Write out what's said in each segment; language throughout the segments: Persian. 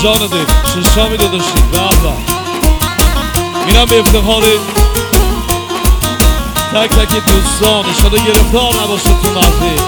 جان دل ششامی داداشیم به الله میرم به افتخار تک تک دوستان اشاره گرفتار نباشه تو محفل.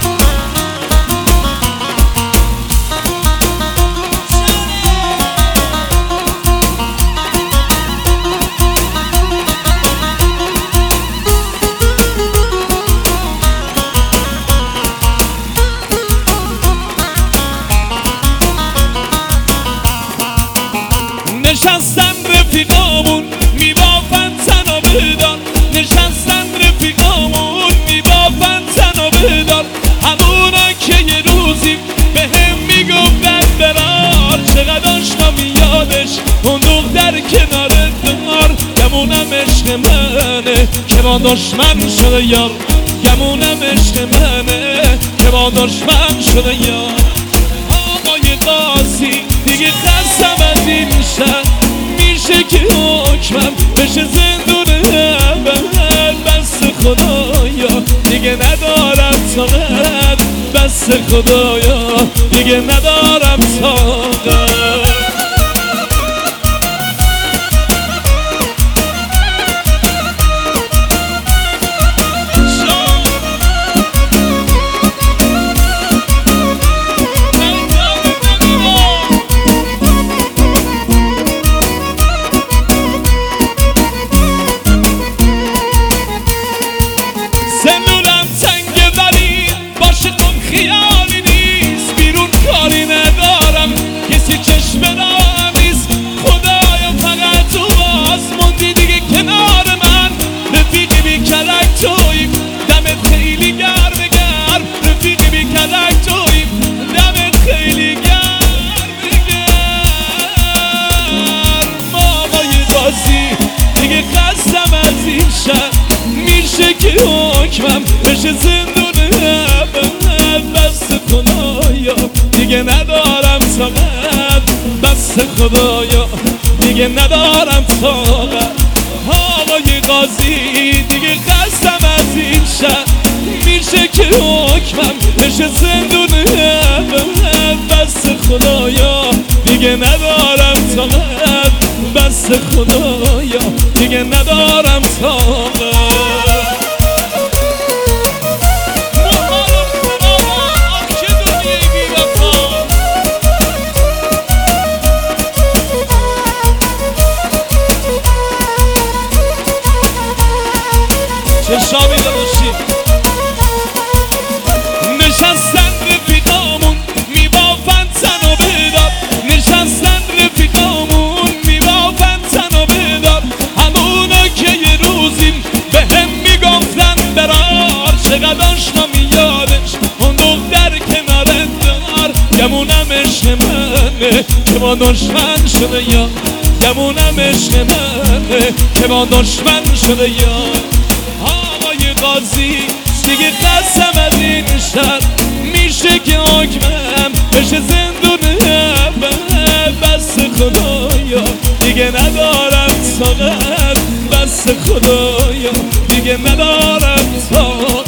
نشستن رفیقامون میبافن تنها بدار، نشستن رفیقامون میبافن تنها بدار، همونا که یه روزی به هم میگفتن برار، چقدر آشنا میادش اون دختر کنار دار، گمونم عشق منه که با دشمن شده یار، گمونم عشق منه که با دشمن شده یار. آقای قاضی دیگه خستم از این شهر، میشه که حکمم بشه زندون ابد، بس خدایا دیگه ندارم طاقت، بس خدایا دیگه ندارم طاقت. سلولم تنگه ولی باشه خب خیالی نیست، بیرون کاری ندارم کسی چشم دارم نیست، خدایا فقط تو باز موندی دیگه کنار من، رفیقی بی کلک تویی دمت خیلی گرم گرم، رفیقی بی کلک تویی دمت خیلی گرم گرم. آقای قاضی دیگه خستم از این شهر، میشه که حکمم بشه زندون ابد، بس خدایا دیگه ندارم طاقت، بس خدایا دیگه ندارم طاقت. آقای قاضی دیگه خستم از این شهر، میشه که حکمم بشه زندون ابد، بس خدایا دیگه ندارم طاقت، بس خدایا دیگه ندارم طاقت. چشامی داداشیم نشستن رفیقامون میبافن تنها بدار، نشستن رفیقامون میبافن تنها بدار، همونا که یه روزی به هم میگفتن برار، چقدر آشنا میادش اون دختر کنار دار، گمونم عشق منه که با دشمن شده یار، گمونم عشق منه که با دشمن شده یار. آقای قاضی دیگه قسم از این شهر، میشه که حکمم بشه زندون ابد، بس خدایا دیگه ندارم طاقت، بس خدایا دیگه ندارم طاقت.